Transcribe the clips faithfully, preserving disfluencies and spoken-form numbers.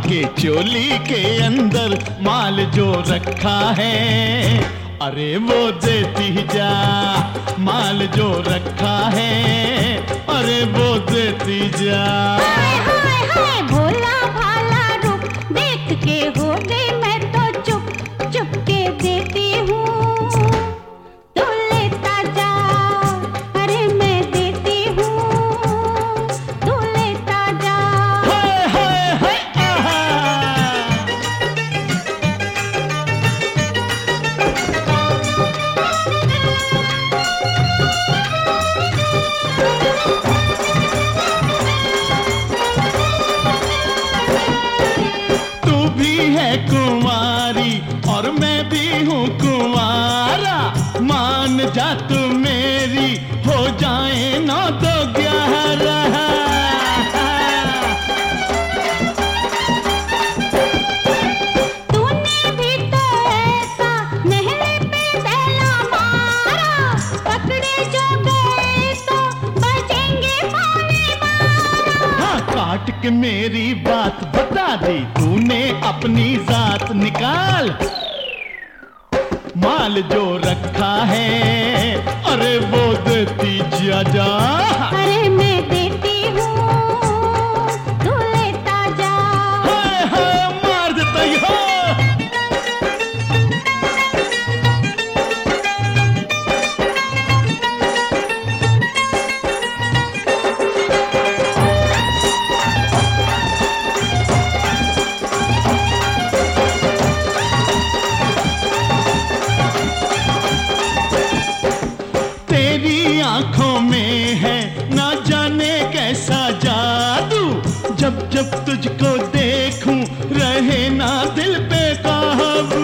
के चोली के अंदर माल जो रखा है, अरे वो देती जा। माल जो रखा है, अरे वो देती जा। हाय हाय हाय भोला भाला रुक, देख के हो गई मैं तो चुप चुप के देती हूँ, तू लेता जा। अरे मैं देती हूँ, तू लेता जा। हाय हाय हाय आहा। तू भी है कुंवारी और मैं भी हूँ कुंवारा, मान जा तू मेरी, हो जाए नौ दो ग्यारह। तूने भी तो ऐसा नहले पे दहला मारा, पकड़े जो गए तो बचेंगे पौने बारह। हाँ, काट के मेरी बात बता दी तूने, अपनी जात निकाल। माल जो रखा है, अरे वो देती जा जा। अरे मैं देती हूँ, तू लेता जा। हाय हाय मार देता ही हो। तेरी आंखों में है ना जाने कैसा जादू, जब जब तुझको देखूं रहे ना दिल पे काबू।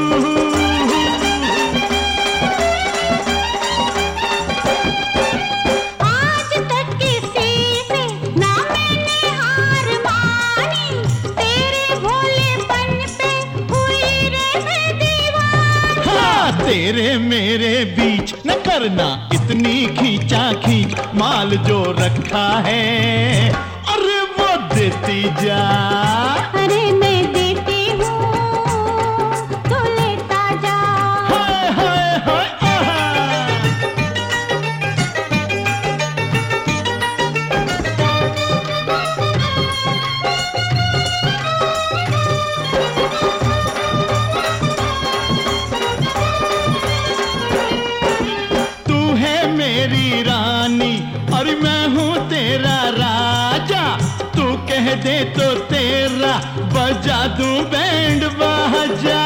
आज तक किसी से ना मैंने हार मानी, तेरे भोलेपन पे हुई रे मैं दीवानी। हाँ, तेरे मेरे बीच न करना इतनी खींचा खींच, माल जो रखा है, अरे वो देती जा। अरे मैं देती हूँ, तू लेता जा। हाय हाय हाय आहा। तू है मेरी रानी और मैं हूँ तेरा राजा, तू कह दे तो तेरा बजा दूं बैंड बाजा।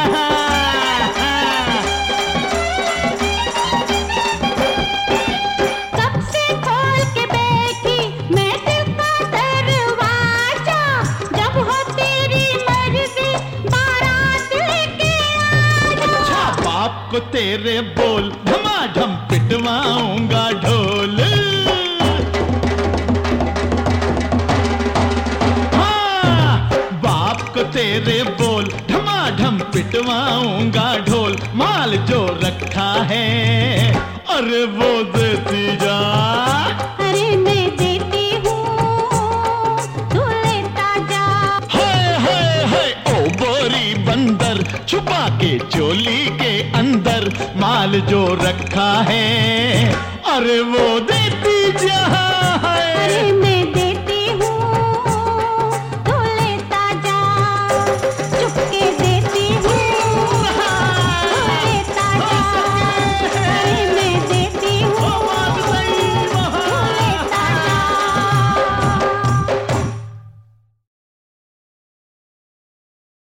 कब से खोल के बैठी मैं दिल का दरवाजा, जब हो तेरी मर्जी बारात लेके आजा। अच्छा, बाप को तेरे बोल धमाधम पिटवाऊंगा ढोल। हाँ, बाप को तेरे बोल धमाधम पिटवाऊंगा ढोल। माल जो रखा है, अरे वो देती जा। अरे मैं देती हूँ, तू लेता जा। हाय हाय हाय ओ बोरी बंदर, छुपा के चोली के अंदर माल जो रखा है, अरे वो देती जा। अरे मैं